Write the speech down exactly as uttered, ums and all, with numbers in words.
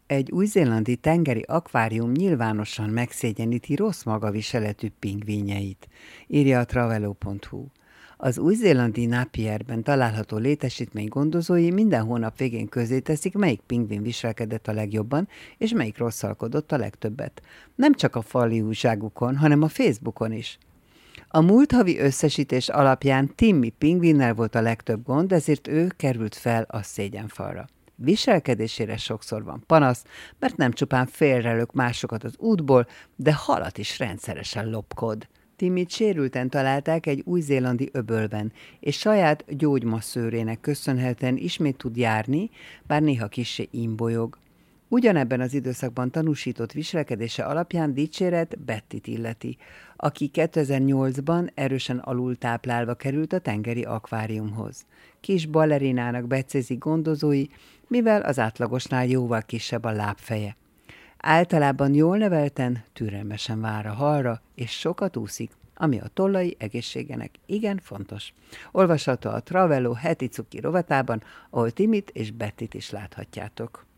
Egy új-zélandi tengeri akvárium nyilvánosan megszégyeníti rossz magaviseletű pingvinjeit, írja a travelo pont hu. Az új-zélandi Napierben található létesítmény gondozói minden hónap végén közzéteszik, melyik pingvin viselkedett a legjobban, és melyik rosszalkodott a legtöbbet. Nem csak a fali újságukon, hanem a Facebookon is. A múlt havi összesítés alapján Timmy pingvinnel volt a legtöbb gond, ezért ő került fel a szégyenfalra. Viselkedésére sokszor van panasz, mert nem csupán félrelök másokat az útból, de halat is rendszeresen lopkod. Timmit sérülten találták egy új-zélandi öbölben, és saját gyógymasszőrének köszönhetően ismét tud járni, bár néha kissé imbolyog. Ugyanebben az időszakban tanúsított viselkedése alapján dicséret Bettit illeti, aki kétezer-nyolcban erősen alultáplálva került a tengeri akváriumhoz. Kis balerinának becézik gondozói, mivel az átlagosnál jóval kisebb a lábfeje. Általában jól nevelten, türelmesen vár a halra, és sokat úszik, ami a tollai egészségének igen fontos. Olvasható a Travelo heti cuki rovatában, ahol Timmit és Bettit is láthatjátok.